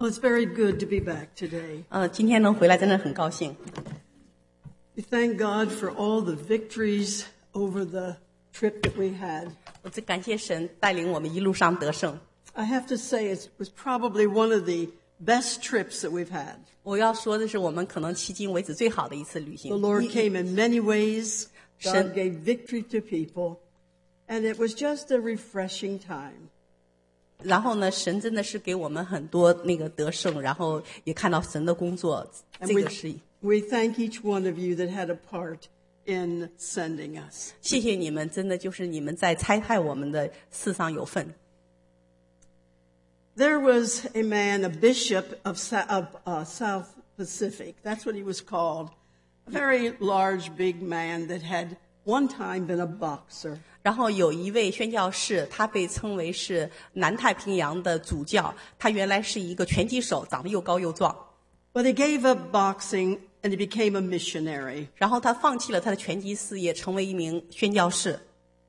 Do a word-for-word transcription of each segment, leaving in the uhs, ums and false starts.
Well, it's very good to be back today. 呃，今天能回来真的很高兴。 We thank God for all the victories over the trip that we had. 我只感谢神带领我们一路上得胜。 I have to say it was probably one of the best trips that we've had. 我要说的是，我们可能迄今为止最好的一次旅行。 The Lord came in many ways. God 神 gave victory to people. And it was just a refreshing time. 然后呢，神真的是给我们很多那个得胜，然后也看到神的工作， And 这 we, 个是 we thank each one of you that had a part in sending us. 谢谢你们，真的就是你们在差派我们的事上有份。 There was a man, a bishop of, of uh, South Pacific. That's what he was called. A very large, big man that had one time been a boxer. 然后有一位宣教士，他被称为是南太平洋的主教，他原来是一个拳击手，长得又高又壮。 But he gave up boxing and he became a missionary. 然后他放弃了他的拳击事业，成为一名宣教士。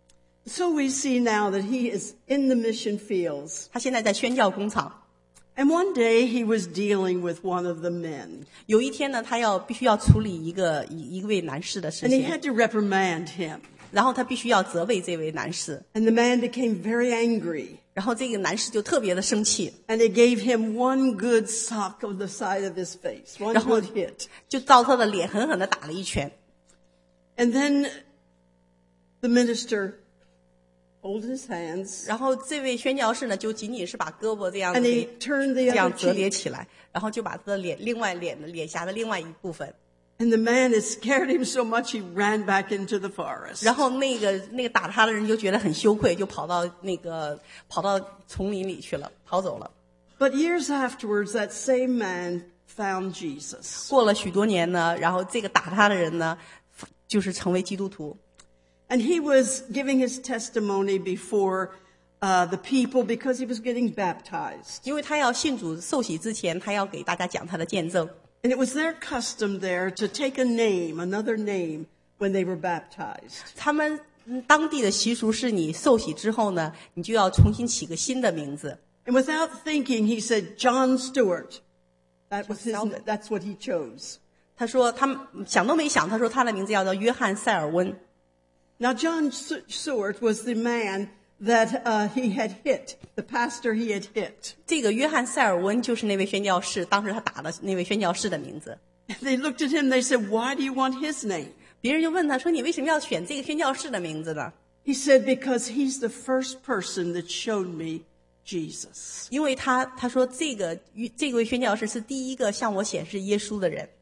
So we see now that he is in the mission fields. 他现在在宣教工厂。 And one day he was dealing with one of the men. 有一天呢，他要必须要处理一个一一位男士的事 And he 情， had to reprimand him. 然后他必须要责备这位男士， And the man became very angry. 然后这个男士就特别的生气， And he gave him one good sock on the side of his face. One 然后 good hit. 就照他的脸狠狠地打了一拳。 And then the minister folded his hands 然后这位宣教士呢，就仅仅是把胳膊这样子 and 给 he turned the 这样 other 折叠 cheek. 起来，然后就把他的脸另外脸的脸颊的另外一部分， And the man, it scared him so much he ran back into the forest. 然后那个那个打他的人就觉得很羞愧，就跑到那个跑到丛林里去了，跑走了。 But years afterwards, that same man found Jesus. 过了许多年呢，然后这个打他的人呢，就是成为基督徒。 And he was giving his testimony before uh, the people because he was getting baptized. 因为他要信主受洗之前，他要给大家讲他的见证。 And it was their custom there to take a name, another name, when they were baptized. 他们嗯当地的习俗是你受洗之后呢，你就要重新起个新的名字。 And without thinking, he said, John Stewart. That was his, that's what he chose. 他说他们想都没想，他说他的名字叫做约翰塞尔温。 Now, John Stewart was the man that uh, he had hit, the pastor he had hit. 这个约翰塞尔温就是那位宣教士，当时他打的那位宣教士的名字。 They looked at him, they said, why do you want his name? 别人就问他说：“你为什么要选这个宣教士的名字呢？” He said, because he's the first person that showed me Jesus. 因为他他说这个这位宣教士是第一个向我显示耶稣的人。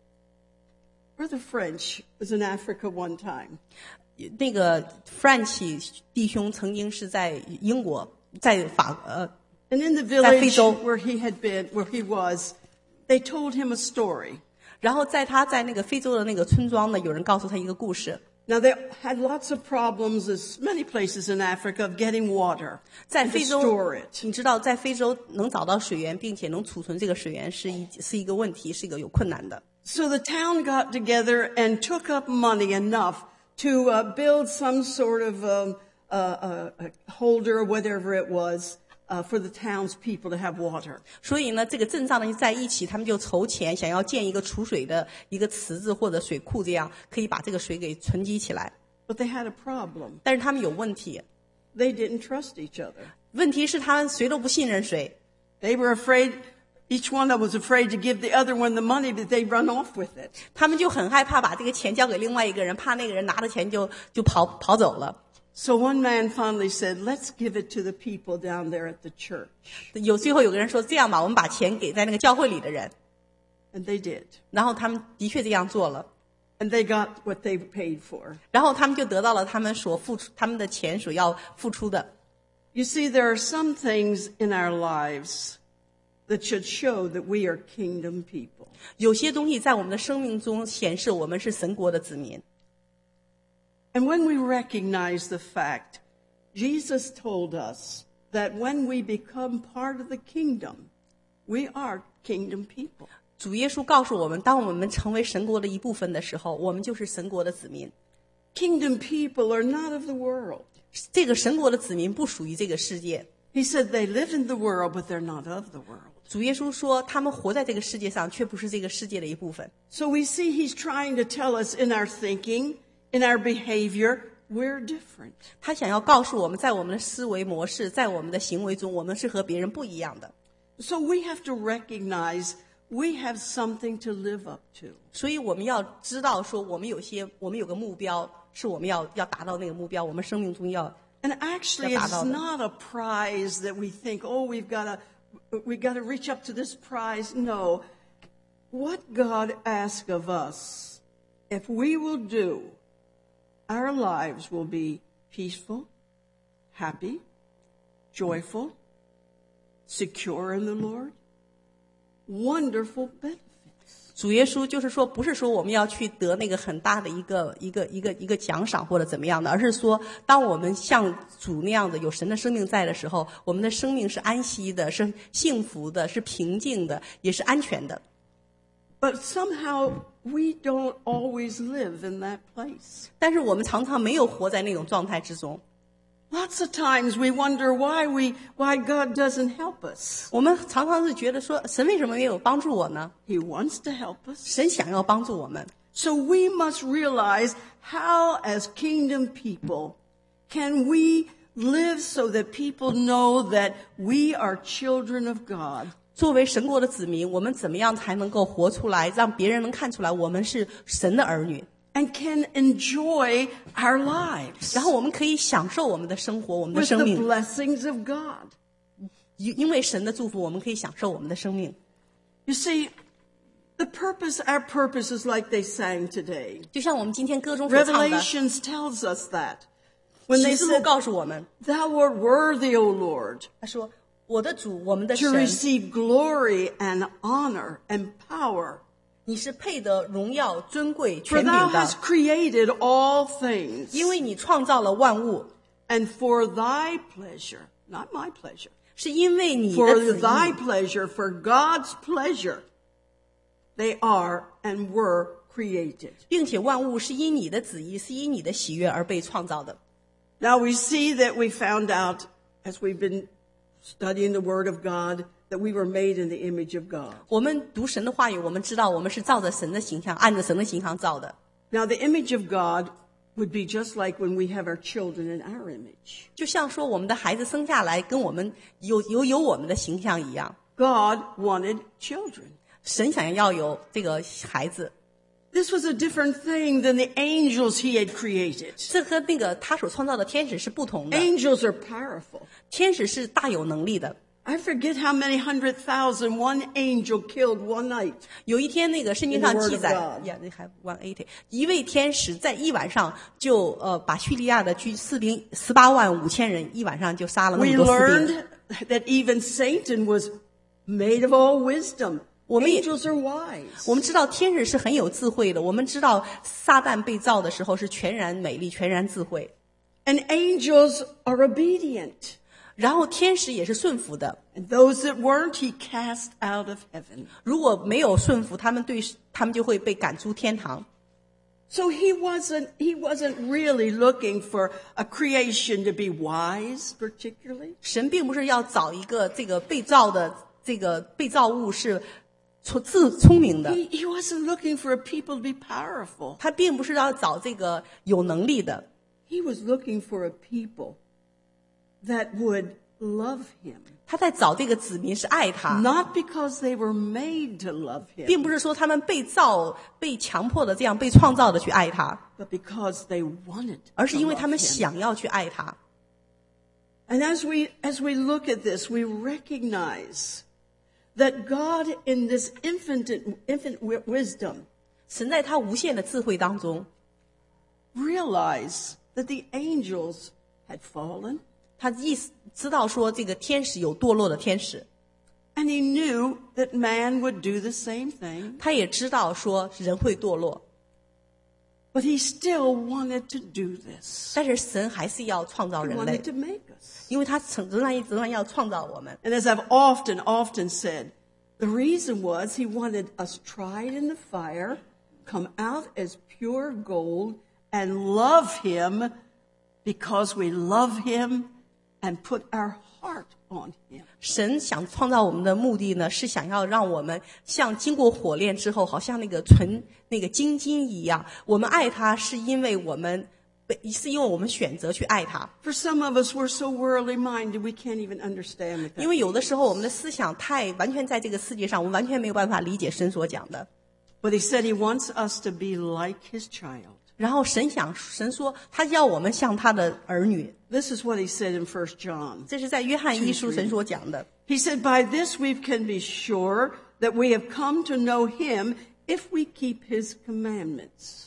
Brother French was in Africa one time. 那个 French 弟兄曾经是在英国，在法呃 And in the 在非 village 洲， where he had been, where he was, they told him a story. 然后在他在那个非洲的那个村庄呢，有人告诉他一个故事。 Now, they had lots of problems, as many places in Africa, of getting water 在 and to 非洲 store，it. 你知道，在非洲能找到水源，并且能储存这个水源是一是一个问题，是一个有困难的。 So the town got together and took up money enough to uh, build some sort of um, uh, uh, a holder or whatever it was uh, for the townspeople to have water. 所以呢，这个镇上的人在一起，他们就筹钱，想要建一个储水的一个池子或者水库，这样可以把这个水给存积起来。 But they had a problem. 但是他们有问题， They didn't trust each other. 问题是他们谁都不信任谁。 They were afraid, each one of them was afraid to give the other one the money, that they'd run off with it. 他们就很害怕把这个钱交给另外一个人，怕那个人拿着钱就就跑跑走了。 So one man finally said, let's give it to the people down there at the church. 有最后有个人说：“这样吧，我们把钱给在那个教会里的人。 And they did. ” 然后他们的确这样做了， And they got what they paid for. 然后他们就得到了他们所付出他们的钱所要付出的。 You see, there are some things in our lives that should show that we are kingdom people. 有些东西在我们的生命中显示我们是神国的子民。 And when we recognize the fact, Jesus told us that when we become part of the kingdom, we are kingdom people. 主耶稣告诉我们，当我们成为神国的一部分的时候，我们就是神国的子民。 Kingdom people are not of the world. 这个神国的子民不属于这个世界。 He said they live in the world, but they're not of the world. 主耶稣说，他们活在这个世界上，却不是这个世界的一部分。 So we see he's trying to tell us in our thinking, in our behavior, we're different. 他想要告诉我们，在我们的思维模式，在我们的行为中，我们是和别人不一样的。 So we have to recognize we have something to live up to. 所以我们要知道说，我们有些，我们有个目标，是我们要要达到那个目标，我们生命中要。 And actually, it's not a prize that we think, oh, we've got to, we've got to reach up to this prize. No. What God asks of us, if we will do, our lives will be peaceful, happy, joyful, secure in the Lord, wonderful benefits. 主耶稣就是说，不是说我们要去得那个很大的一个一个一个一个奖赏或者怎么样的，而是说，当我们像主那样的有神的生命在的时候，我们的生命是安息的，是幸福的，是平静的，也是安全的。 But somehow we don't always live in that place. 但是我们常常没有活在那种状态之中。 Lots of times we wonder why we, why God doesn't help us. 我们常常是觉得说，神为什么没有帮助我呢？ He wants to help us. 神想要帮助我们。 So we must realize how, as kingdom people, can we live so that people know that we are children of God. 作为神国的子民，我们怎么样才能够活出来，让别人能看出来我们是神的儿女？ And can enjoy our lives 然后我们可以享受我们的生活，我们的 with 生 the 命。 blessings of God. 因因为神的祝福，我们可以享受我们的生命。 You see, the purpose, our purpose is like they sang today. 就像我们今天歌中所唱的， Revelations tells us that. When 启 they 示录 said, 告诉我们， Thou art worthy, O Lord, 他说：“我的主，我们的 to 神， receive glory and honor and power. 你是配得荣耀、尊贵、 For 权柄 thou 的， hast created all things. 因为你创造了万物， And for thy pleasure, not my pleasure, 是因为你的 for 旨 thy 意， pleasure, for God's pleasure, they are and were created. 并且万物是因你的旨意，是因你的喜悦而被创造的。” Now we see that we found out, as we've been studying the Word of God, that we were made in the image of God. 我们读神的话语，我们知道我们是照着神的形象，按着神的形象造的。 Now the image of God would be just like when we have our children in our image. 就像说我们的孩子生下来跟我们有有有我们的形象一样， God wanted children. 神想要有这个孩子， This was a different thing than the angels he had created. 这和那个他所创造的天使是不同的。 Angels are powerful. 天使是大有能力的。 I forget how many hundred thousand one angel killed one night. 有一天，那个圣经上 In the word 记 of 载 God. ，yeah, they have one eighty， 一位天使在一晚上就呃把叙利亚的军士兵十八万五千人一晚上就杀了那 We 么多士兵。 learned that even Satan was made of all wisdom. 我们也 Angels are wise. 我们知道天使是很有智慧的，我们知道撒旦被造的时候是全然美丽、全然智慧， And angels are obedient. 然后天使也是顺服的。 And those that weren't, he cast out of heaven. 如果没有顺服，他们对他们就会被赶出天堂。 So he wasn't, he wasn't really looking for a creation to be wise, particularly. 神并不是要找一个这个被造的这个被造物是聪智聪明的， He, he wasn't looking for a people to be powerful. 他并不是要找这个有能力的， He was looking for a people that would love him. 他在找这个子民是爱他， Not because they were made to love 并 him, 不是说他们被造、被强迫的这样被创造的去爱他， but because they wanted 而是 to 因为 love 他们 him. 想要去爱他。 And as we, as we look at this, we recognize that God in this infinite, infinite wi- wisdom 神在他无限的智慧当中， realized that the angels had fallen, 他意识知道说这个天使有堕落的天使， and he knew that man would do the same thing, 他也知道说人会堕落， but he still wanted to do this. 但是神还是要创造 He 人类 wanted，to make us. 因为他曾仍然仍然要创造我们。 And as I've often, often said, the reason was he wanted us tried in the fire, come out as pure gold, and love him because we love him and put our heart on him. 神想创造我们的目的呢，是想要让我们像经过火炼之后，好像那个纯那个金金一样。我们爱他，是因为我们是因为我们选择去爱他。 For some of us, we're so worldly minded, we can't even understand what that 因为有的时候我们的思想太完全在这个世界上，我们完全没有办法理解神所讲的。 But he said he wants us to be like his child. 然后神想，神说他要我们像他的儿女。 This is what he said in First John. 这是在约翰一书神所讲的。 He said, by this we can be sure that we have come to know him if we keep his commandments.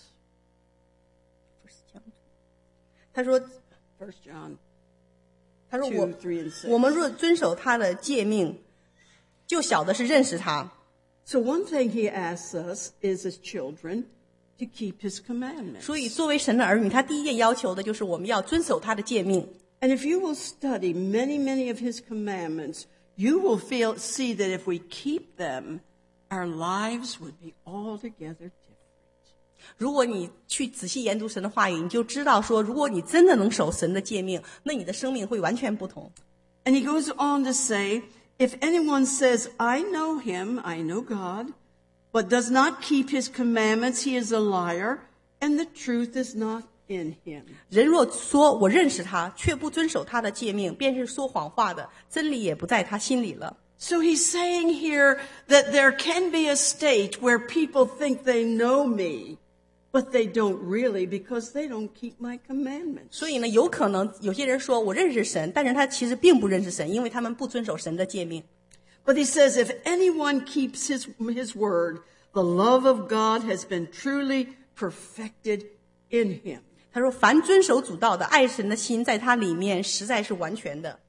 他说 First John 他说我 two, three, and six. 我们若遵守他的诫命，就晓得是认识他。 So one thing he asks us is as children to keep his commandments. 所以作为神的儿女，他第一件要求的就是我们要遵守他的诫命。 And if you will study many, many of his commandments, you will feel, see that if we keep them, our lives would be altogether different. 如果你去仔细研读神的话语，你就知道说，如果你真的能守神的诫命，那你的生命会完全不同。 And he goes on to say, if anyone says, I know him, I know God, but does not keep his commandments, he is a liar, and the truth is not in him. 人若说我认识他，却不遵守他的诫命，便是说谎话的，真理也不在他心里了。 So he's saying here that there can be a state where people think they know me, but they don't really because they don't keep my commandments. 所以呢，有可能有些人说我认识神，但是他其实并不认识神，因为他们不遵守神的诫命。 But he says, if anyone keeps his, his word, the love of God has been truly perfected in him. 他说，凡遵守主道的，爱神的心在他里面实在是完全的。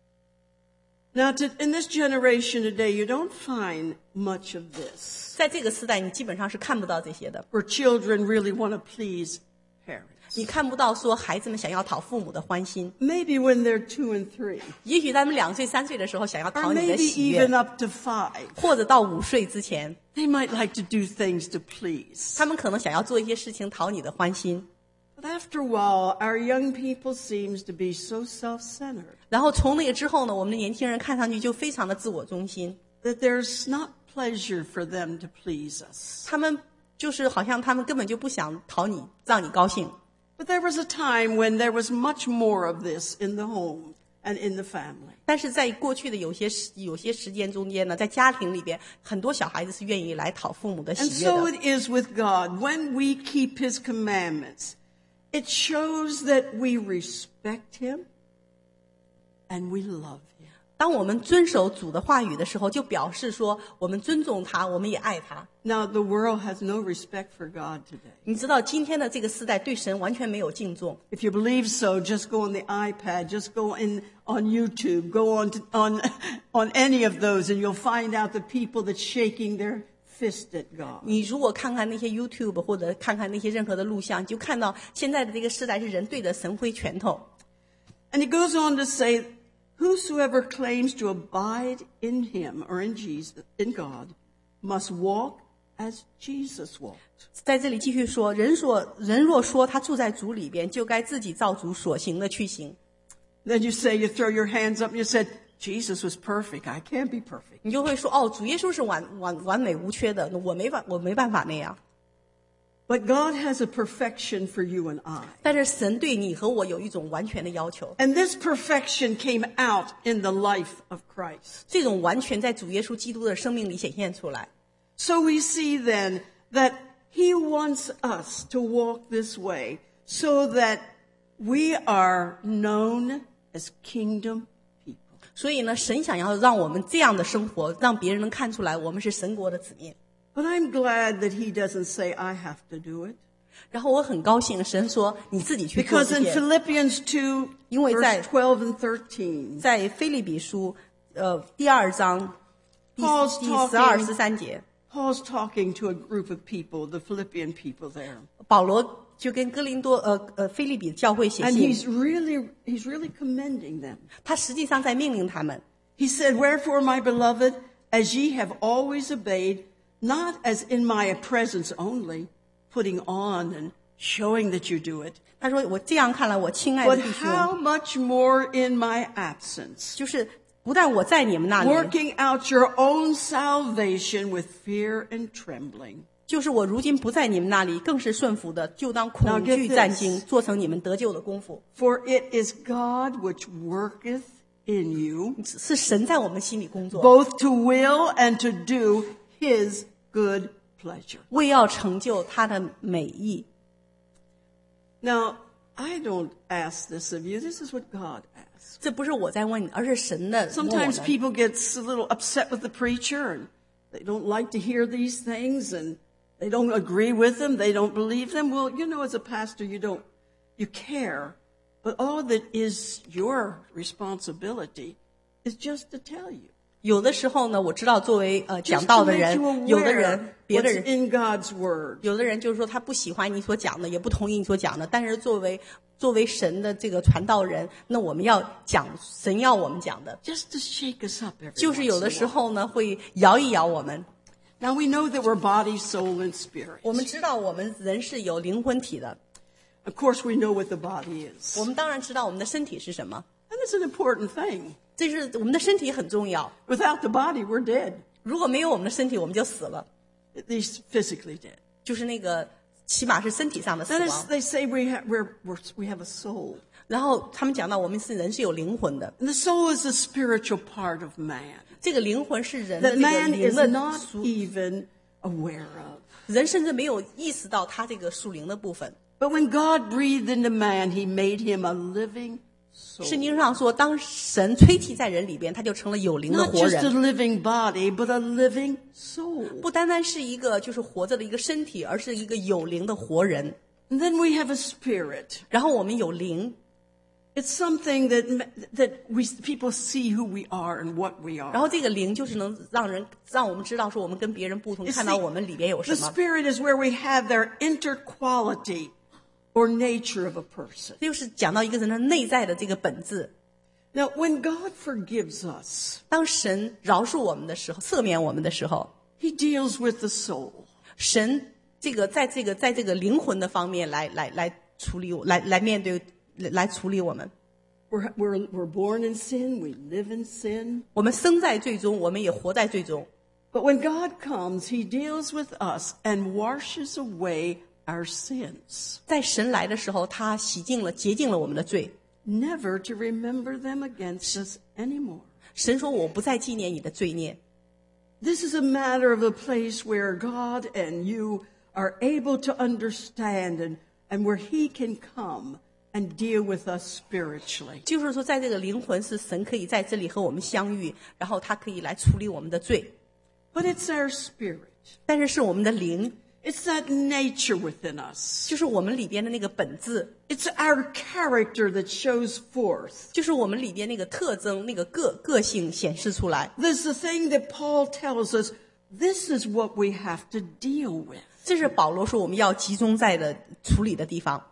Now, to, in this generation today, you don't find much of this, 在这个时代，你基本上是看不到这些的。 where children really want to please parents. 你看不到说孩子们想要讨父母的欢心， Maybe when they're two and three, 也许他们两岁、三岁的时候想要 or 讨你的 maybe 喜悦 even，up to five. 或者到五岁之前， They might like to do things to please. 他们可能想要做一些事情讨你的欢心。 But after a while, our young people seems to be so self-centered 然后从那个之后呢，我们的年轻人看上去就非常的自我中心， that there's not pleasure for them to please us. 他们就是好像他们根本就不想讨你，让你高兴。 But there was a time when there was much more of this in the home and in the family. 但是在过去的有些时有些时间中间呢，在家庭里边，很多小孩子是愿意来讨父母的 And 喜悦 so 的。 it is with God. When we keep his commandments, it shows that we respect him and we love him. 当我们遵守主的话语的时候，就表示说我们尊重他，我们也爱他。 Now, the world has no respect for God today. 你知道今天的这个时代对神完全没有敬重。 If you believe so, just go on the iPad, just go in on YouTube, go on to, on on any of those, and you'll find out the people that's shaking their fist at God. 你如果看看那些 YouTube 或者看看那些任何的录像，你就看到现在的这个时代是人对着神挥拳头。 And he goes on to say, whosoever claims to abide in him or in Jesus, in God, must walk as Jesus walked. 在这里继续说，人说人若说他住在主里边，就该自己照主所行的去行。 Then you say, you throw your hands up and you said, Jesus was perfect. I can't be perfect. 你就会说，哦，主耶稣是完完完美无缺的，我没法我没办法那样。 But God has a perfection for you and I. 但是神对你和我有一种完全的要求， And this perfection came out in the life of Christ. 这种完全在主耶稣基督的生命里显现出来。 So we see then that he wants us to walk this way so that we are known as kingdom people. 所以呢，神想要让我们这样的生活，让别人能看出来我们是神国的子民。 But I'm glad that he doesn't say I have to do it. 然后我很高兴，神说你自己去做 Because 这 in 件。 Philippians two, 因为在- verse twelve and thirteen, 在腓立比书，呃，第二章第 Paul's 第 talking- 十二、十三节， Paul's talking to a group of people, the Philippian people there. 保罗就跟哥林多呃呃腓立比教会写 And 信， he's really, he's really commending them. 他实际上在命令他们。 He said, wherefore, my beloved, as ye have always obeyed, not as in my presence only, putting on and showing that you do it. 他说我这样看来，我亲爱的 But 弟 how 兄， much more in my absence? 就是不但我在你们那里， Working out your own salvation with fear and trembling. 就是我如今不在你们那里，更是顺服的，就当 Now 恐 get 惧 this. 战惊，做成你们得救的功夫。 For it is God which worketh in you, 是神在我们心里工作， both to will and to do his good pleasure. 为要成就他的美意。 Now, I don't ask this of you. This is what God asks. 这不是我在问你，而是神的问我 Sometimes 们。 people get a little upset with the preacher and they don't like to hear these things and they don't agree with them. They don't believe them. Well, you know, as a pastor, you don't, you care. But all that is your responsibility is just to tell you. 有的时候呢，我知道作为呃 Just 讲道 to 的 make 人， you 有的 aware 人别的 what's 人 in God's word. 有的人就是说他不喜欢你所讲的，也不同意你所讲的。但是作为作为神的这个传道人，那我们要讲神要我们讲的， Just to shake us up every 就是 once 有 in 的 a 时 while. 候呢会摇一摇我们。 Now we know that we're body, soul, and spirit. 我们知道我们人是有灵魂体的， Of course, we know what the body is. 我们当然知道我们的身体是什么， And it's an important thing. 这是我们的身体很重要。 Without the body, we're dead. 如果没有我们的身体，我们就死了， At least physically dead. 就是那个起码是身体上的死 That is, 亡。 they say we, ha- we're, we're, we have a soul. 然后他们讲到我们是人是有灵魂的， And the soul is the spiritual part of man 这个灵魂是人的 that 这个 man 灵 is 的 not 属， even aware of. 人甚至没有意识到他这个属灵的部分。 But when God breathed into man, he made him a living soul. 圣经上说，当神吹气在人里边，他就成了有灵的 Not 活 just a 人， living body, but a living soul. 不单单是一个就是活着的一个身体，而是一个有灵的活人。 And then we have a spirit. 然后我们有灵， It's something that, that we, people see who we are and what we 然 are. 后这个灵就是能让人让我们知道说我们跟别人不同， You 看到 see, 我们里边有 The 什么。 spirit is where we have their interquality or nature of a person. 这就是讲到一个人的内在的这个本质。 Now, when God forgives us, 当神饶恕我们的时候，赦免我们的时候， he deals with the soul. 神这个在这个在这个灵魂的方面来来来处理我，来来面对，来处理我们。 We're, we're, we're born in sin. We live in sin. 我们生在罪中，我们也活在罪中。 But when God comes, he deals with us and washes away our sins, 在神来的时候，他洗净了、洁净了我们的罪。 never to remember them against us anymore. 神说：“我不再纪念你的罪孽。” This is a matter of a place where God and you are able to understand and, and where he can come and deal with us spiritually. 就是说，在这个灵魂是神可以在这里和我们相遇，然后他可以来处理我们的罪。 But it's our spirit. 但是是我们的灵， It's that nature within us. 就是我们里边的那个本质， It's our character that shows forth. 就是我们里边那个特征、那个个个性显示出来。 This is the thing that Paul tells us. This is what we have to deal with. 这是保罗说我们要集中在的处理的地方。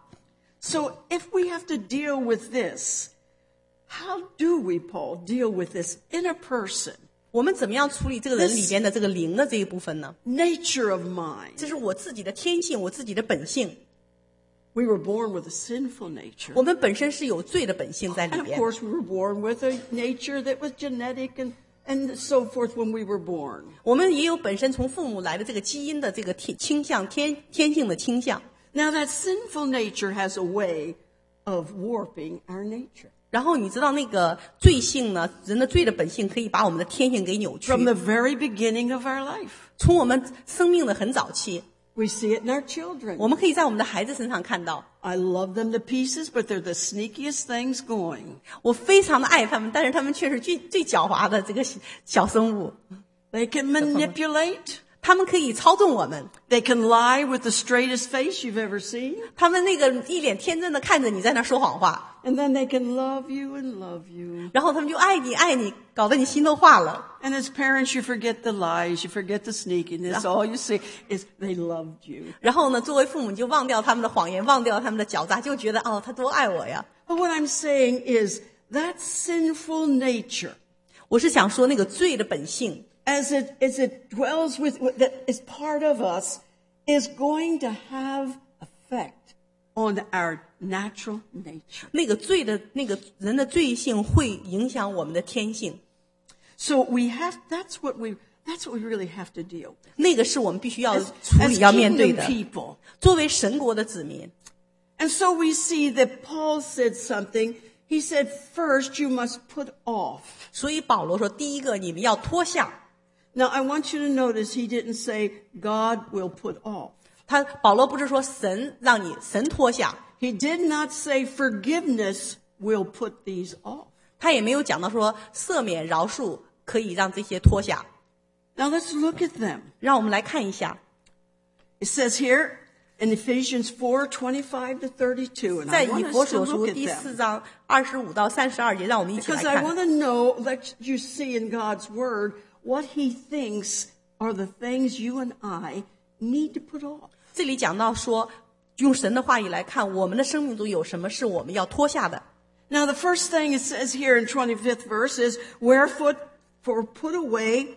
So if we have to deal with this, how do we, Paul, deal with this in a person? 我们怎么样处理这个人里边的这个灵的这一部分呢？ Nature of mind. 这是我自己的天性，我自己的本性。 We were born with a sinful nature. 我们本身是有罪的本性在里 And of 边。 course, we were born with a nature that was genetic and, and so forth when we were born. 我们也有本身从父母来的这个基因的这个天倾向，天天性的倾向。 Now, that sinful nature has a way of warping our nature. 然后你知道那个罪性呢，人的罪的本性可以把我们的天性给扭曲。 From the very beginning of our life, 从我们生命的很早期， we see it in our children. 我们可以在我们的孩子身上看到。 I love them to pieces, but they're the sneakiest things going. 我非常的爱他们，但是他们却是最最狡猾的这个小生物。 They can manipulate. 他们可以操纵我们， They can lie with the straightest face you've ever seen. 他们那个一脸天真的看着你在那说谎话， And then they can love you and love you. 然后他们就爱你爱你，搞得你心都化了。 And as parents, you forget the lies, you forget the sneakiness. All you see is they loved you. 然后呢，作为父母你就忘掉他们的谎言，忘掉他们的狡诈，就觉得哦，他多爱我呀。 But what I'm saying is that sinful nature, 我是想说那个罪的本性， as it, as it dwells with, that is part of us, is going to have a effect on our natural nature. 那个罪的那个人的罪性会影响我们的天性。 So we have, that's what we, that's what we really have to deal with. 那个是我们必须要 As, 处理 as 要面对 kingdom 的。 people. 作为神国的子民， And so we see that Paul said something. He said, first you must put off. 所以保罗说，第一个你们要脱下。 Now I want you to notice he didn't say God will put off. 他保罗不是说神让你神脱下， He did not say forgiveness will put these off. 他也没有讲到说赦免饶恕可以让这些脱下。 Now let's look at them. 让我们来看一下， It says here in Ephesians four twenty-five to thirty-two, and 在 I 以 want 弗 us to 所书 look at 第 them 四章二十五到三十二节，让我们一起来 because I 看。 want to know, let you see in God's Word what He thinks are the things you and I need to put off. 这里讲到说，用神的话语来看，我们的生命中有什么是我们要脱下的。 Now the first thing it says here in twenty-fifth verse is, wherefore for put away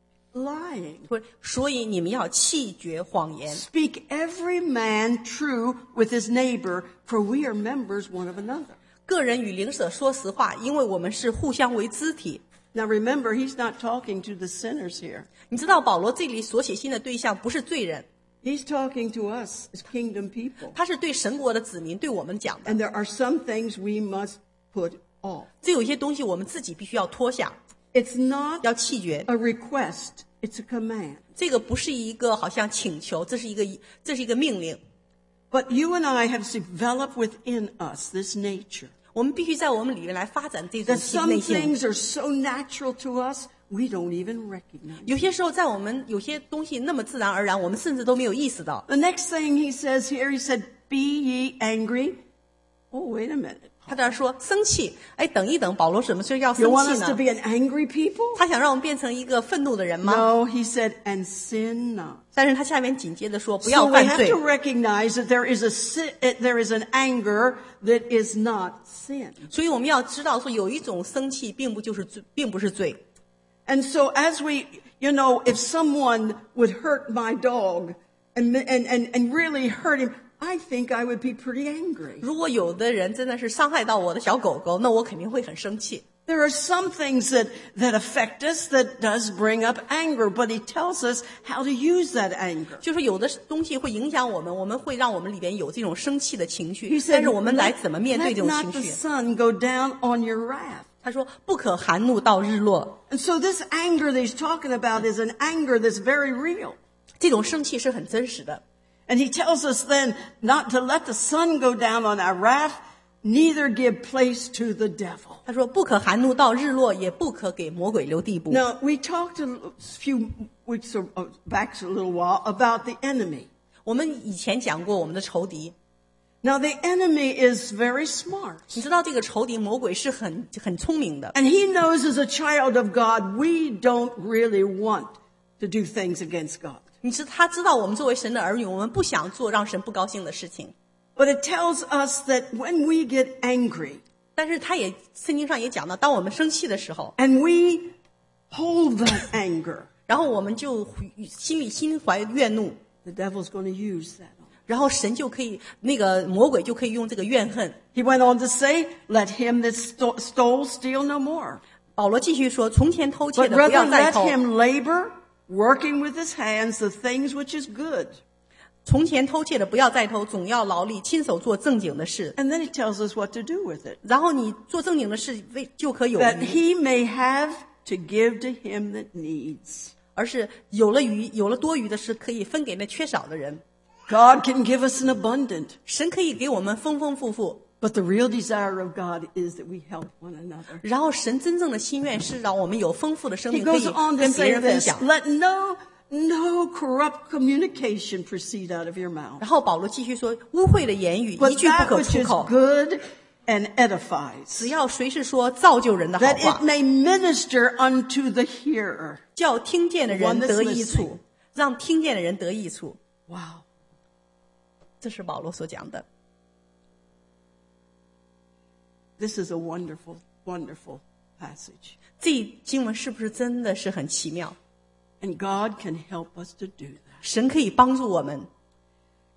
lying. 所以你们要弃绝谎言， Speak every man true with his neighbor, for we are members one of another. 个人与邻舍说实话，因为我们是互相为肢体。 Now remember, he's not talking to the sinners here. 你知道保罗这里所写信的对象不是罪人， He's talking to us as kingdom people. 他是对神国的子民，对我们讲的。 And there are some things we must put off. 这有一些东西我们自己必须要脱下， It's not 要弃绝。 a request, it's a command. 这个不是一个好像请求，这是一个这是一个命令。 But you and I have developed within us this nature. 我们必须在我们里面来发展这种 That some 内性。 things are so natural to us, we don't even recognize. 有些时候，在我们有些东西那么自然而然，我们甚至都没有意识到。 The next thing he says here, he said, be ye angry. Oh, wait a minute. 他在那说生气，哎，等一等，保罗什么时候要 You 生 want 气 us to 呢？ be an angry people? 他想让我们变成一个愤怒的人吗？ No, he said, and sin not. 但是他下面紧接着说，不 So 要 we 犯 have 罪 to。recognize that there is a sin, there is an anger that is not sin. 所以我们要知道，说有一种生气，并不就是罪，并不是罪。 And so as we, you know, if someone would hurt my dog and, and, and, and really hurt him, I think I would be pretty angry. 如果有的人真的是伤害到我的小狗狗，那我肯定会很生气。 There are some things that, that affect us that does bring up anger, but he tells us how to use that anger. 就是有的东西会影响我们，我们会让我们里边有这种生气的情绪 He，said, 但是我们来 let, 怎么面对 let 这种 not 情 the 绪？ sun go down on your wrath. 他说不可含怒到日落， And so this anger that he's talking about is an anger that's very real. 这种生气是很真实的。 And he tells us then not to let the sun go down on our wrath, neither give place to the devil. 他说不可含怒到日落，也不可给魔鬼留地步。 Now, we talked a few weeks or back a little while about the enemy. 我们以前讲过我们的仇敌， Now, the enemy is very smart. 你知道这个仇敌魔鬼是很很聪明的， And he knows as a child of God, we don't really want to do things against God. 你知他知道我们作为神的儿女，我们不想做让神不高兴的事情， But it tells us that when we get angry 但是他也圣经上也讲到，当我们生气的时候， and we hold that anger, 然后我们就心里心怀怨怒， the devil's going to use that on. 然后神就可以那个魔鬼就可以用这个怨恨。 He went on to say, let him that sto- stole steal no more. 保罗继续说，从前偷窃 But 的不 rather 要再 let 偷， him labor, working with his hands the things which is good. 从前偷窃的不要再偷，总要劳力，亲手做正经的事。 And then he tells us what to do with it. 然后你做正经的事，为就可有 That 余， he may have to give to him that needs. 而是有了余，有了多余的事，可以分给那缺少的人。 God can give us an abundant. 神可以给我们丰丰富富， But the real desire of God is that we help one another. 然后神真正的心愿是让我们有丰富的生 He 命，可以 goes on to 跟别 say 人分 this, 享。 let no, no corrupt communication proceed out of your mouth. 然后保罗继续说，污秽的言语一 But 句不 that 可 which 出 is 口， good and edifies, 只要谁是说造就人的好 that it 话， may minister unto the hearer. 叫听见的 One 人 that's 得益 listening. 处，让听见的人得益处。 Wow. 这是保罗所讲的。 This is a wonderful, wonderful passage. 这经文是不是真的是很奇妙？ And God can help us to do that. 神可以帮助我们。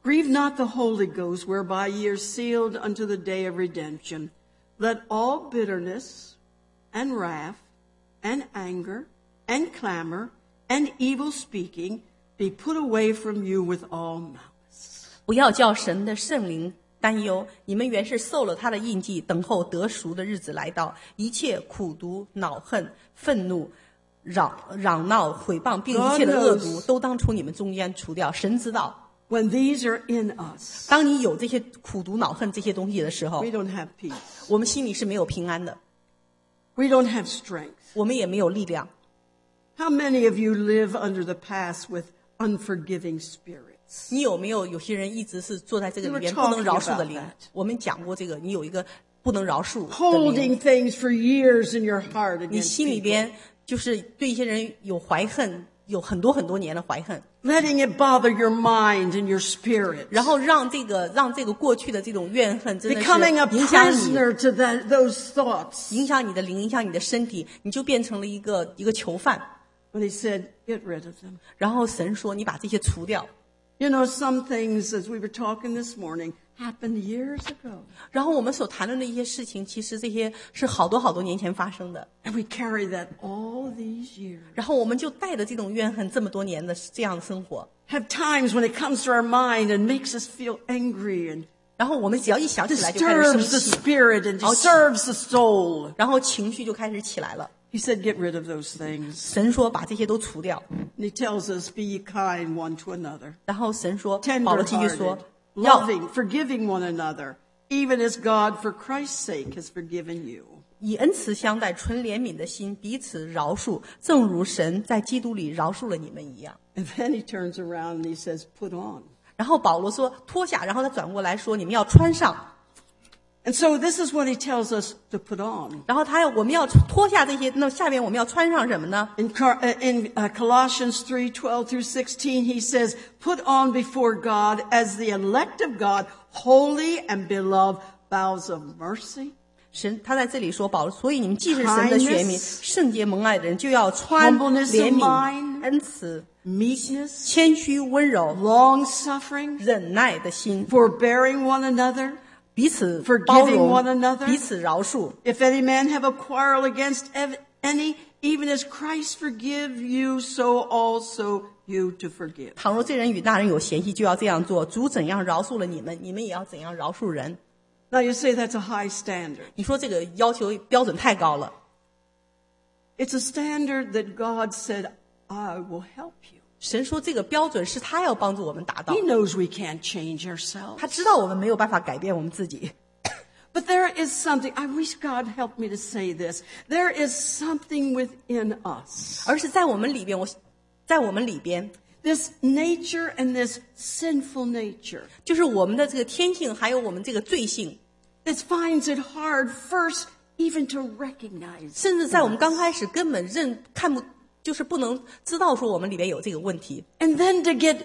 Grieve not the Holy Ghost, whereby ye are sealed unto the day of redemption. Let all bitterness and wrath and anger and clamor and evil speaking be put away from you with all malice. 不要叫神的圣灵担忧，你们原是受了他的印记，等候得赎的日子来到。一切苦毒、恼恨、愤怒、嚷嚷闹、毁谤，并一切的恶毒，都当从你们中间除掉。神知道。 When these are in us, 当你有这些苦毒、恼恨这些东西的时候， we don't have peace. 我们心里是没有平安的， We don't have strength. 我们也没有力量。 How many of you live under the past with unforgiving spirits? 你有没有有些人一直是坐在这个里面 You were 不能饶恕的 talking 灵 about that.？ 我们讲过这个，你有一个不能饶恕的 Holding 灵， things for years in your heart 你 against 心里 people. 边就是对一些人有怀恨，有很多很多年的怀恨。 Letting it bother your mind and your spirit. 然后让这个让这个过去的这种怨恨真的 Becoming a 是影响你， prisoner to that, those thoughts. 影响你的灵，影响你的身体，你就变成了一个一个囚犯。 But he said, get rid of them. 然后神说：“你把这些除掉。” You know, some things, as we were talking this morning, happened years ago. 然后我们所谈论的一些事情，其实这些是好多好多年前发生的。 And we carry that all these years. 然后我们就带着这种怨恨这么多年的这样的生活。 Have times when it comes to our mind and makes us feel angry and 然后我们只要一想起来就开始生 disturbs the 气， spirit and disturbs the soul. 然后情绪就开始起来了。 He said, get rid of those things. 神说把这些都除掉。 And he tells us, be ye kind one to another. 然后神说，保罗继续 Tender-hearted, 说，要 loving, forgiving one another, even as God for Christ's sake has forgiven you. 以恩慈相待，存怜悯的心，彼此饶恕，正如神在基督里饶恕了你们一样。 And then he turns around and he says, put on. 然后保罗说脱下，然后他转过来说你们要穿上。 And so this is what he tells us to put on. 然后他要我们要脱下这些，那下面我们要穿上什么呢？ In, Car- uh, in uh, Colossians three twelve through sixteen, he says, put on before God as the elect of God, holy and beloved, vows of mercy, 神他在这里说，保罗，所以你们既是神的选民， kindness, 圣洁蒙爱的人，就要穿 humbleness 怜 of 悯、 mind, 恩慈、 meekness, 谦虚、温柔、 long-suffering, 忍耐的心， forbearing one another. 彼此 Forgiving 包容 one another. 彼此饶恕。 If any man have a quarrel against ev- any, even as Christ forgive you, so also you to forgive. 倘若这人与那人有嫌隙，就要这样做。主怎样饶恕了你们，你们也要怎样饶恕人。 Now you say that's a high standard. 你说这个要求标准太高了。 It's a standard that God said, I will help you. 神说这个标准是他要帮助我们达到 He，knows we can't change ourselves. 他知道我们没有办法改变我们自己。 But there is something, I wish God helped me to say this. There is something within us. 而是在我们里边，我在我们里边， This nature and this sinful nature 就是我们的这个天性，还有我们这个罪性， that finds it hard first even to recognize. 甚至在我们刚开始根本认看不，就是不能知道说我们里边有这个问题。 And then to get,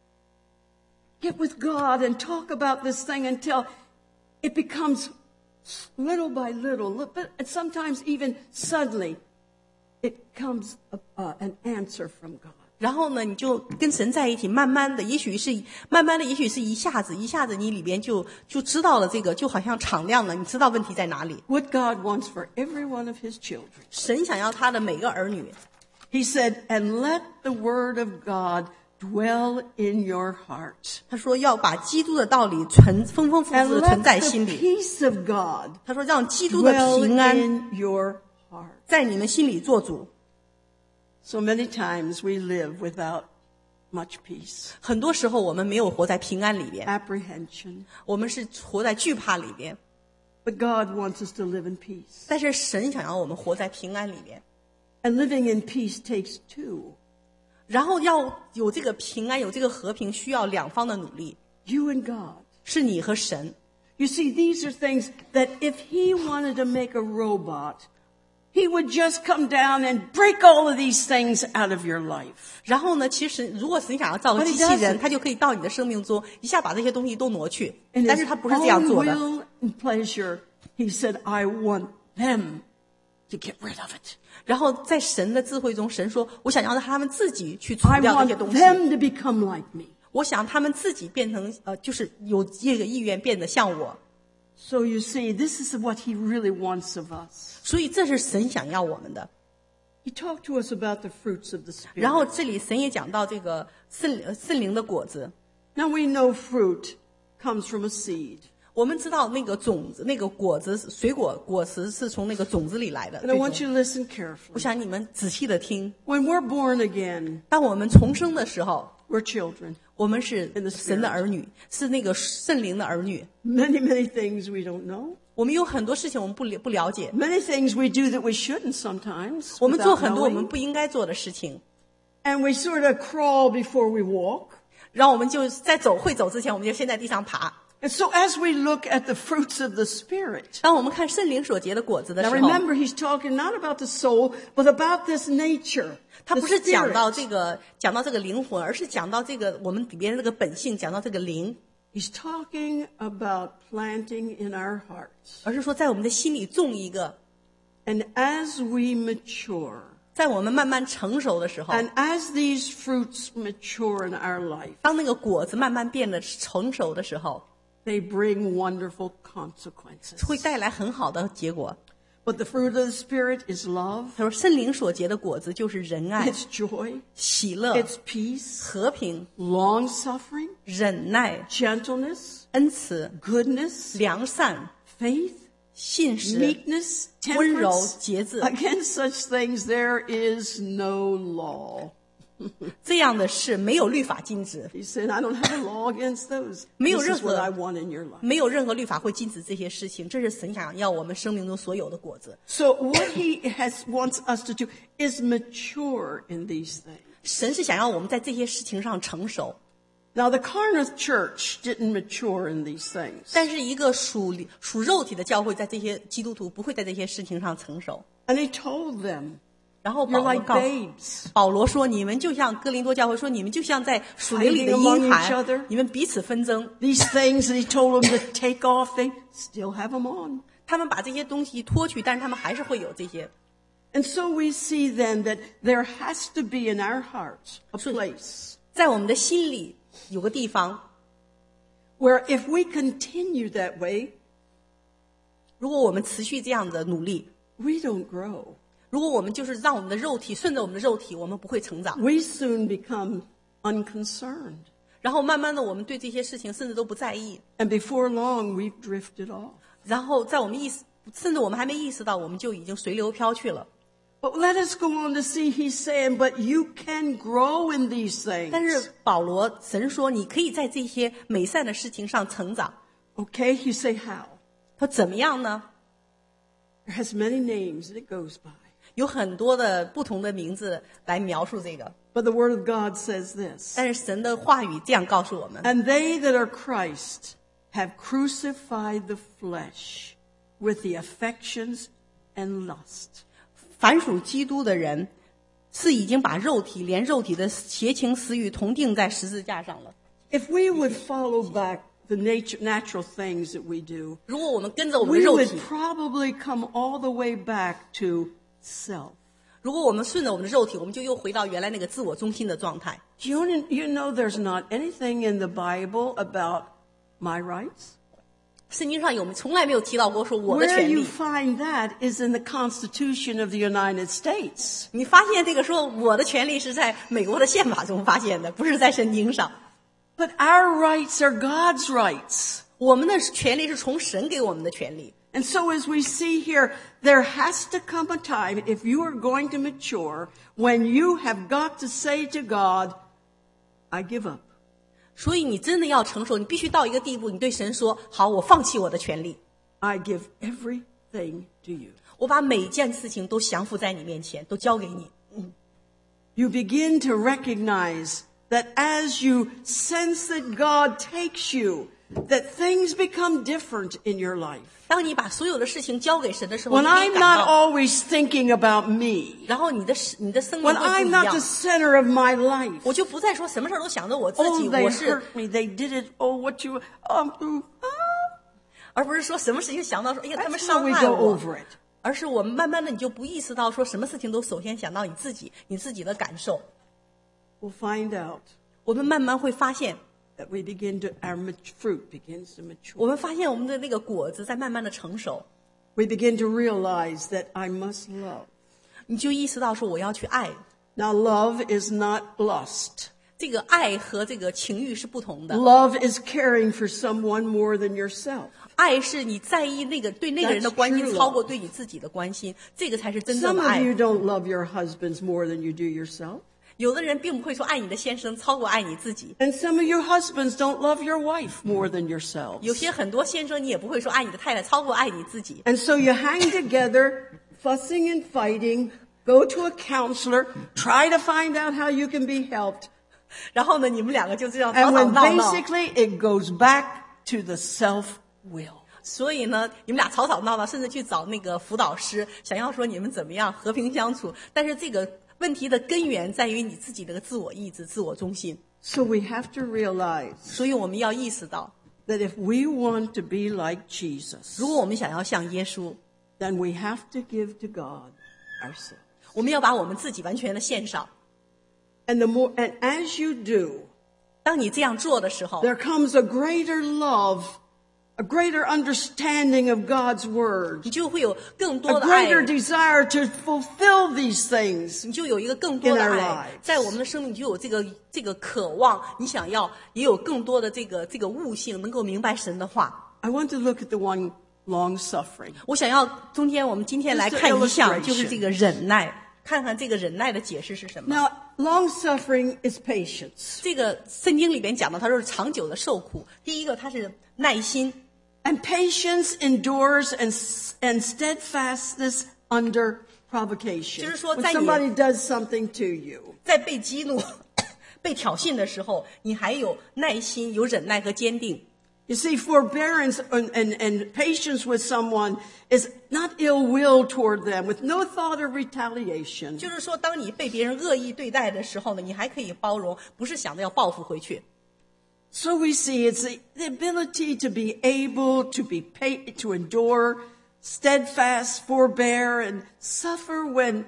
get with God and talk about this thing until it becomes little by little, but sometimes even suddenly, it comes a, uh, an answer from God. 然后呢，你就跟神在一起，慢慢的，也许是慢慢的，也许是一下子，一下子你里边就就知道了这个，就好像敞亮了，你知道问题在哪里。 What God wants for every one of his children. 神想要他的每个儿女， He said, and let the word of God dwell in your heart. 他说要把基督的道理存丰丰富 And 富的存 let 在 the 心里。 peace of God 他说让基督的 dwell 平安 in your heart. 在你们心里做主。 So many times we live without much peace, 很多时候我们没有活在平安里边， apprehension. 我们是活在惧怕里边。 But God wants us to live in peace. 但是神想要我们活在平安里边， And living in peace takes two. 然后要有这个平安，有这个和平，需要两方的努力， You and God. 是你和神。 You see, these are things that if he wanted to make a robot, he would just come down and break all of these things out of your life. 然后呢，其实如果神想要造个 But he 机器人， doesn't. 他就可以到你的生命中一下把这些东西都挪去， In 但是 his 他不是这样 own 做的。 will and pleasure, he said, I want them to get rid of it. 然后在神的智慧中，神说：“我想要让他们自己去除 I 掉这 want 些东西， them to become like me. 我想他们自己变成呃，就是有这个意愿变得像我。 So you see, this is what he really wants of us. 所以这是神想要我们的。 He talked to us about the fruits of the Spirit. 然后这里神也讲到这个圣圣灵的果子。 Now we know fruit comes from a seed. 我们知道那个种子，那个果子，水果果实是从那个种子里来的。 And I want you to listen 我 carefully. 想你们仔细的听。 When we're born again, 当我们重生的时候， we're children. 我们是 In the 神的儿女，是那个圣灵的儿女。 Many, many things we don't know. 我们有很多事情我们不了不了解， Many things we do that we shouldn't sometimes. 我们做 without 很多我们 knowing. 不应该做的事情， And we sort of crawl before we walk. 然后我们就在走会走之前，我们就先在地上爬。 And so as we look at the fruits of the Spirit, 当我们看圣灵所结的果子的 now 时候， remember he's talking not about the soul, but about this nature. 他 the 不是讲 spirit. 到这个讲到这个灵魂，而是讲到这个我们里边这个本性，讲到这个灵， He's talking about planting in our hearts. 而是说在我们的心里种一个， And as we mature, 在我们慢慢成熟的时候， and as these fruits mature in our life, 当那个果子慢慢变得成熟的时候， they bring wonderful consequences. 会带来很好的结果。 But the fruit of the Spirit is love, 他说，圣灵所结的果子就是仁爱、 it's joy, 喜乐、 it's peace, 和平、 long suffering, 忍耐、 gentleness, 恩慈、 goodness, 良善、 faith, 信实、 meekness, 温柔、 temperance. 节制。 Against such things there is no law. 这样的事没有律法禁止， He said, I don't have a law against those. 没有 This 任 is 何- what I want in your life. 没有任何律法会禁止这些事情。这是神想要我们生命中所有的果子。 So what he has wants us to do is mature in these things. 神是想要我们在这些事情上成熟， Now the Corinth church didn't mature in these things. 但是一个属属肉体的教会，在这些基督徒不会在这些事情上成熟。 And he told them, 然后 you're 保罗 like 告 babes. 保罗说：“你们就像哥林多教会说，你们就像在属灵里的 Fighting among 婴 each other. 孩，你们彼此纷争。 These things that he told them to take off, they still have them on. 他们把这些东西脱去，但是他们还是会有这些。 And so we see then that there has to be in our hearts a place 在我们的心里有个地方， where if we continue that way, 如果我们持续这样的努力， we don't grow. 如果我们就是让我们的肉体顺着我们的肉体，我们不会成长。 We soon become unconcerned. 然后慢慢的，我们对这些事情甚至都不在意。 And before long, we've drifted off. 然后在我们意识，甚至我们还没意识到，我们就已经随流飘去了。 But let us go on to see, he's saying, but you can grow in these 但 things. 是保罗神说，你可以在这些美善的事情上成长。 Okay, you say how? 他说怎么样呢？ There has many names that it goes by. 有很多的不同的名字来描述这个， But the word of God says this. 但是神的话语这样告诉我们： And they that are Christ have crucified the flesh with the affections and lust. 凡属基督的人，是已经把肉体连肉体的邪情私欲同定在十字架上了。 If we would follow back the nature, natural things that we do, 如果我们跟着我们的 we 肉 would 体， probably come all the way back to self. 如果我们顺着我们的肉体，我们就又回到原来那个自我中心的状态。 Do you, you know there's not anything in the Bible about my rights? 圣经上有从来没有提到过说我的 Where 权 you 利。 find that is in the Constitution of the United States. 你发现这个说我的权利是在美国的宪法中发现的，不是在圣经上。 But our rights are God's rights. 我们的权利是从神给我们的权利。 And so as we see here, there has to come a time, if you are going to mature, when you have got to say to God, I give up. 所以你真的要成熟，你必须到一个地步，你对神说：“好，我放弃我的权利， I give everything to you. 我把每一件事情都降服在你面前，都交给你。 You begin to recognize that as you sense that God takes you, that things become different in your life. ” 当你把所有的事情交给神的时候， When 你可以 I'm 感 not 到， always thinking about me, 然后你的你的生命 when 会不 I'm 一 not the 样。 center of my life, 我就不再说什么事儿都想着我自 oh, 己， they 我是， hurt me, they did it, oh, what you, um, ooh, ah. 而不是说什么事情想到说，哎呀，他们 That's how 伤 we 害 go 我。 over it. 而是我们慢慢的，你就不意识到说什么事情都首先想到你自己，你自己的感受。 We'll find out. 我们慢慢会发现， that we begin to, our fruit begins to mature. 我们发现我们的那个果子在慢慢的成熟， We begin to realize that I must love. 你就意识到说我要去爱。 Now, love is not lust. 这个爱和这个情欲是不同的， Love is caring for someone more than yourself. 爱是你在意那个对那个人的关 That's 心 true love. 超过对你自己的关心，这个才是真正 Some 的 of 爱。 you don't love your husbands more than you do yourself. 有的人并不会说爱你的先生超过爱你自己， And some of your husbands don't love your wife more than 有 yourselves. 些很多先生你也不会说爱你的太太超过爱你自己。 And so you hang together, fussing and fighting, go to a counselor, try to find out how you can be helped. 然后呢，你们两个就这样吵 And 吵 when 闹闹。 basically it goes back to the self-will. 所以呢，你们俩吵吵闹闹，甚至去找那个辅导师，想要说你们怎么样和平相处。但是这个问题的根源在于你自己的自我意志、自我中心。 So we have to realize 所以我们要意识到， that if we want to be like Jesus, 如果我们想要像耶稣， then we have to give to God ourselves. 我们要把我们自己完全的献上。 And the more, and as you do, 当你这样做的时候， there comes a greater love, a greater understanding of God's word, 你就会有更 a 多的爱， greater desire to fulfill these things. 你就有一个更多的 in our 爱 lives， 在我们的生命就有这个这个渴望，你想要也有更多的这个这个悟性，能够明白神的话。 I want to look at the one long suffering. 我想要中间我们今天来 Just an 看一项， illustration 就是这个忍耐，看看这个忍耐的解释是什么。 Now, long suffering is patience. 这个圣经里边讲到，它说是长久的受苦。第一个，它是耐心， And patience endures and, and steadfastness under provocation. 就是说， When 在你- somebody does something to you. 在被激怒、被挑衅的时候，你还有耐心、有忍耐和坚定。 You see, forbearance and, and, and patience with someone is not ill will toward them, with no thought of retaliation. 就是说，当你被别人恶意对待的时候呢，你还可以包容，不是想着要报复回去。 So we see it's the, the ability to be able to be pa- to endure, steadfast, forbear, and suffer when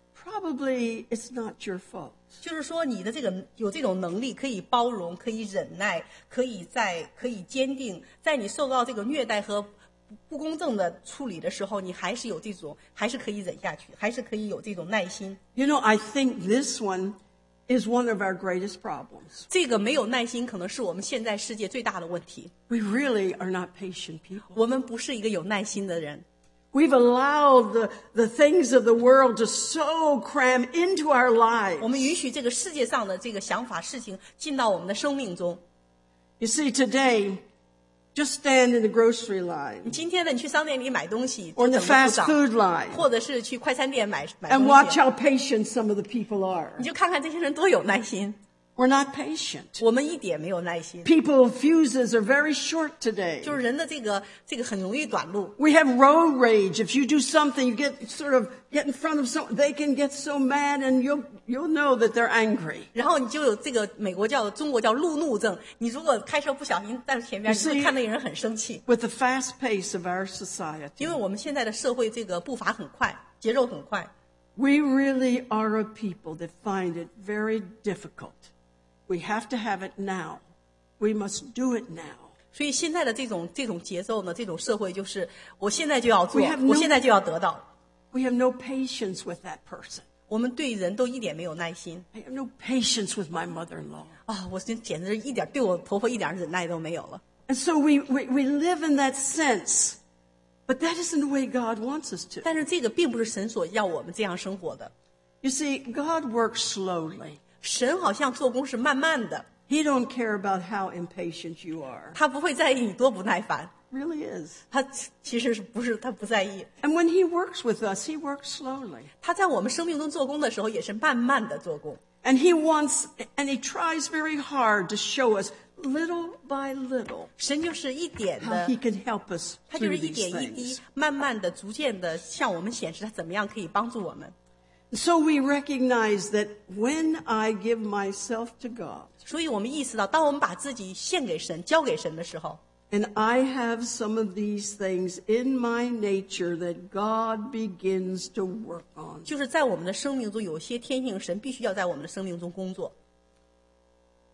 probably it's not your fault. 就是说，你的这个有这种能力，可以包容，可以忍耐，可以在可以坚定，在你受到这个虐待和不不公正的处理的时候，你还是有这种，还是可以忍下去，还是可以有这种耐心。 You know, I think this one is one of our greatest problems. 这个没有耐心，可能是我们现在世界最大的问题。 We really are not patient people. 我们不是一个有耐心的人。 We've allowed the, the things of the world to so cram into our 我们 lives. 允许这个世界上的这个想法、事情进到我们的生命中。 You see, today, just stand in the grocery 你 line 今天呢，你去商店里买东西， or in 就 the 等着 fast 部长 food line 或者是去快餐店买买 and 东 watch 西， how patient some of the people are. 你就看看这些人多有耐心。 We're not patient. 我们一点没有耐心， People's fuses are very short today. 就是人的这个这个很容易短路。 We have road rage. If you do something, you get sort of get in front of someone, they can get so mad and you'll, you'll know that they're angry. 然后你就有这个美国叫中国叫路怒症，你如果开车不小心在前面， You 你会 see- 看那个人很生气， With the fast pace of our society, 因为我们现在的社会这个步伐很快，节奏很快。 we really are a people that find it very difficult. We have to have it now. We must do it now. 所以现在的这种这种节奏呢，这种社会就是我现在就要做 We have，no- 我现在就要得到。 We have no patience with that person. 我们对人都一点没有耐心 I have no patience with my mother-in-law. 啊！我真简直是一点对我婆婆一点忍耐都没有了。 And so we, we, we live in that sense. But that isn't the way God wants us to. 但是这个并不是神所要我们这样生活的。 You see, God works slowly. 神好像做工是慢慢的， He don't care about how impatient you are. 他不会在意你多不耐烦， Really is. 他其实是不是他不在意。 And when he works with us, he works slowly. 他在我们生命中做工的时候，也是慢慢的做工。 And he wants, and he tries very hard to show us little by little 神就是一点 how 的 he，can help us 他就 through 是一 these 点一滴 things.， 慢慢的、逐渐的向我们显示他怎么样可以帮助我们。 So we recognize that when I give myself to God, 所以我们意识到，当我们把自己献给神、交给神的时候， and I have some of these things in my nature that God begins to work on. 就是在我们的生命中有些天性，神必须要在我们的生命中工作。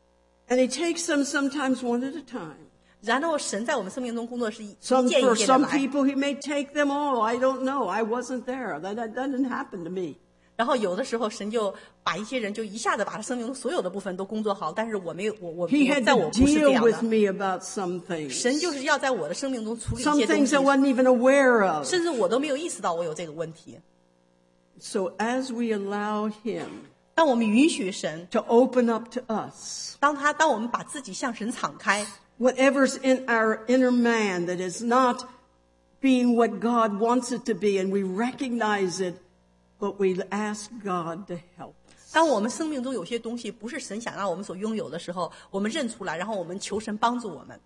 And he takes them sometimes one at a time. 然后神在我们生命中工作是一 Some, 件 for 一件的 some 来。 people, he may take them all. I don't know. I wasn't there. That, that didn't happen to me. 然后有的时候神就把一些人就一下子把他生命中所有的部分都工作好，但是我没有我我 He 我 had 在我 to 不是这 deal 样 with 的。 me about some things. 神就是要在我的生命中处理一 Some 些东 things 西 I，wasn't even aware of. 甚至我都没有意识到我有这个问题。 So as we allow him 当我们允许神， to open up to us, 当他当我们把自己向神敞开， whatever's in our inner man that is not being what God wants it to be, and we recognize it, but we ask God to help us. 当我们生命中有些东西不是神想让我们所拥有的时候，我们认出来，然后我们求神帮助我们。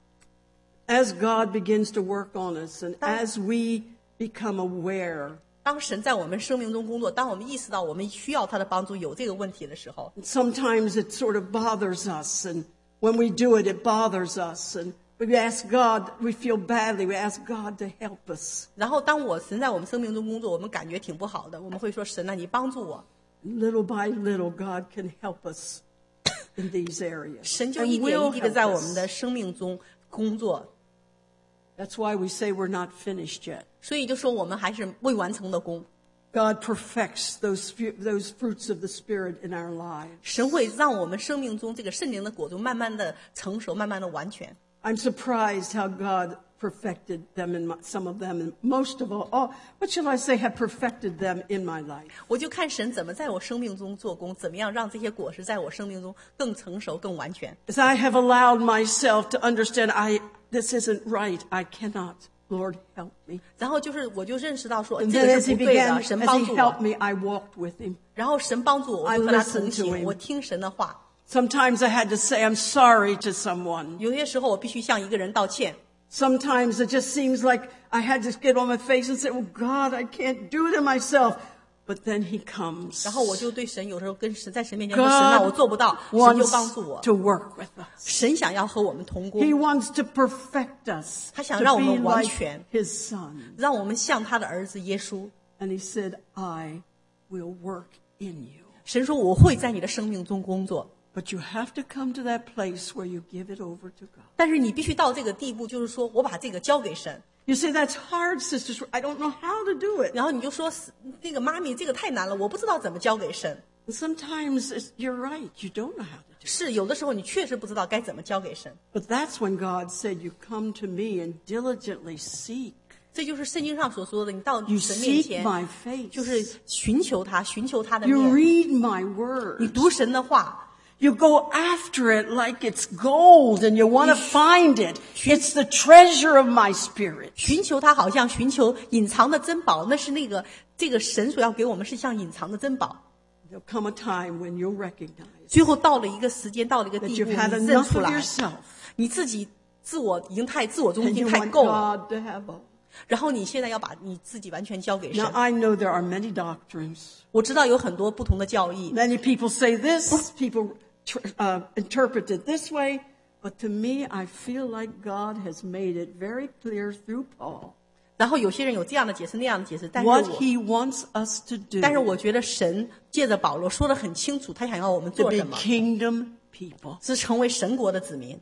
As God begins to work on us, and as we become aware, 当神在我们生命中工作，当我们意识到我们需要他的帮助，有这个问题的时候， sometimes it sort of bothers us, and when we do it, it bothers us, and we ask God, we feel badly, we ask God to help us. 然后当我神在我们生命中工作，我们感觉挺不好的，我们会说神啊，你帮助我。 Little by little, God can help us in these areas. 神就 And 一点 will 一滴的 help 在我们的 us. 生命中工作， That's why we say we're not finished yet. 所以就说我们还是未完成的工。 God perfects those fu- those fruits of the Spirit in our lives. 神会让我们生命中这个圣灵的果子慢慢的成熟，慢慢的完全。 I'm surprised how God perfected them in my, some of them, and most of all, oh, what shall I say, have perfected them in my life. 我就看神怎么在我生命中做工，怎么样让这些果实在我生命中更成熟、更完全。 As I have allowed myself to understand, I this isn't right. I cannot. Lord, help me. 然后就是我就认识到说 And 这 then 个 as 是 he 不对 began, 的， as 神帮 he 助 helped 我。 me, I walked with him. 然后神帮助我，我 I 就跟他 listened 同 to 行， him. 我听神的话。 Sometimes I had to say I'm sorry to someone. 有些时候我必须向一个人道歉。 Sometimes it just seems like I had to get on my face and say, oh, God, I can't do it in myself. But then he comes. 然后我就对神有时候跟神在神面前说：“神啊，我 God 做不到。”神就帮 wants 助我。 to work with us. 神想要和我们同工 He，wants to perfect us, 他想 to 让我 be 们完 like 全。 his son. 让我们像他的儿子耶稣。 And he said, I will work in you. 神说：“我会在你的生命中工作。” But you have to come to that place where you give it over to God. 但是你必须到这个地步，就是说我把这个交给神。 You say, that's hard, sisters. I don't know how to do it. 然后你就说：“那个妈咪，这个太难了，我不知道怎么交给神。 And sometimes it's, you're right. You don't know how to do ” 是有的时候你确实不知道该怎么交给神。 it. But that's when God said, you come to me and diligently seek. 这就是圣经上所说的，你到 You 神面 seek 前 my face. 就是寻求他，寻求他的 You 面。 read my 你 word. 读神的话， You go after it like it's gold and you want to find it. It's the treasure of my spirit. 寻求他好像寻求隐藏的珍宝，那是那个这个神所要给我们是像隐藏的珍宝。 There'll come a time when you'll recognize 最后到了一个时间，到了一个 that 地 you've 步， had 你认 enough 出 of 来， yourself 你自己自我已经太自我中 and 心 you 太 want 够了， God to have all. 然后你现在要把你自己完全交给神 Now,。I know there are many doctrines. 我知道有很多不同的教义， Many people say this, people tr- uh, interpret it this way, but to me, I feel like God has made it very clear through Paul 然后有些人有这样的解释那样的解释，但是 what 我 he wants us to do 但是我觉得神借着保罗说得很清楚，他想要我们 to 做 be 什么， kingdom people. 是成为神国的子民。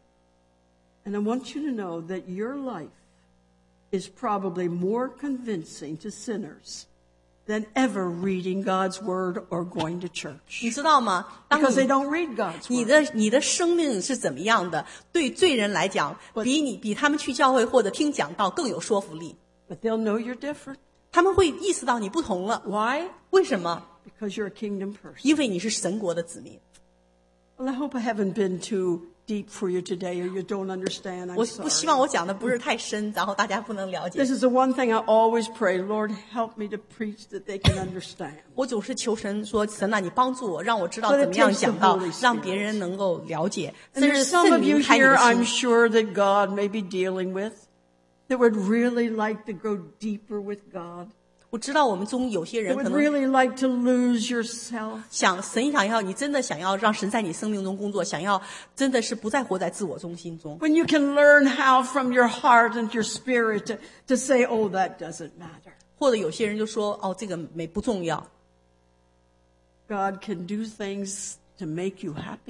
And I want you to know that your life is probably more convincing to sinners than ever reading God's word or going to 你 church. 知道吗？当 Because they 你 don't read God's 你 word. 的你的生命是怎么样的？对罪人来讲，比你比他们去教会或者听讲道更有说服力。 But they'll know you're different. 他们会意识到你不同了。 Why? 为什么？ Because you're a kingdom person. 因为你是神国的子民。 Well, I hope I haven't been too deep for you today or you don't understand. I'm 我不希望 sorry. 我讲的不是太深，然后大家不能了解 This。is the one thing I always pray, Lord, help me to preach that they can understand. 我总是求神说：“神啊，你帮助我，让我知道 But it 怎么样 takes the 讲道 Holy Spirit.， 让别人能够了解。” And 这 there's 是 some 圣 of you 灵开你 here 的 I'm 心。 sure that God may be dealing with that would really like to go deeper with God. 我知道我们中有些 That 人可 would 能 really like to lose yourself. 想神想要你真的想要让神在你生命中工作，想要真的是不再活在自我中心中。 When you can learn how from your heart and your spirit to, to say, oh, that doesn't matter. 或者有些人就说：“哦，这个没不重要。” God can do things to make you happy.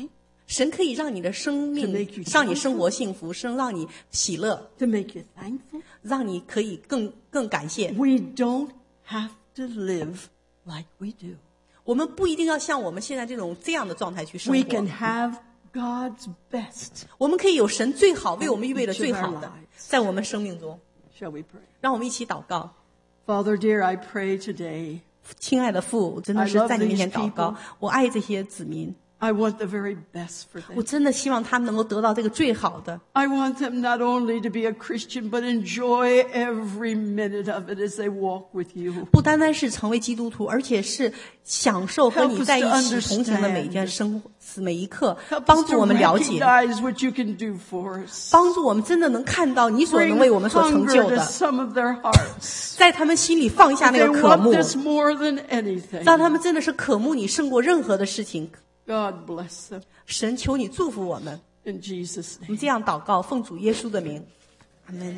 神可以让你的生 To 命 make you 让你生活幸福，生让你喜乐， to make you thankful. 让你可以更更感谢。 We don't have to live like we do. 我们不一定要像我们现在这种这样的状态去生 We 活， can have God's best. 我们可以有神最好为我们预备的最好的，在我们生命中。 Shall we pray? 让我们一起祷告。 Father dear, I pray today. 亲爱的父，我真的是在你面前祷告，我爱这些子民， I want the very best for 我 them. 真的希望他们能够得到这个最好的。 I want them not only to be a Christian, but enjoy every minute of it as they walk with you. 不单单是成为基督徒，而且是享受和你在一起同行的每一件生活每一刻， Help 帮 us 助 to 我们了解， recognize what you can do for us. 帮助我们真的能看到你所 Bring 能为我们所成 hunger 就 to 的， some of their hearts. 在他们心里放下那 They 个渴 want 慕， this more than anything. 让他们真的是渴慕你胜过任何的事情。 God bless them. 神，求你祝福我们， In Jesus' 我 name. 们这样祷告，奉主耶稣的名，阿门。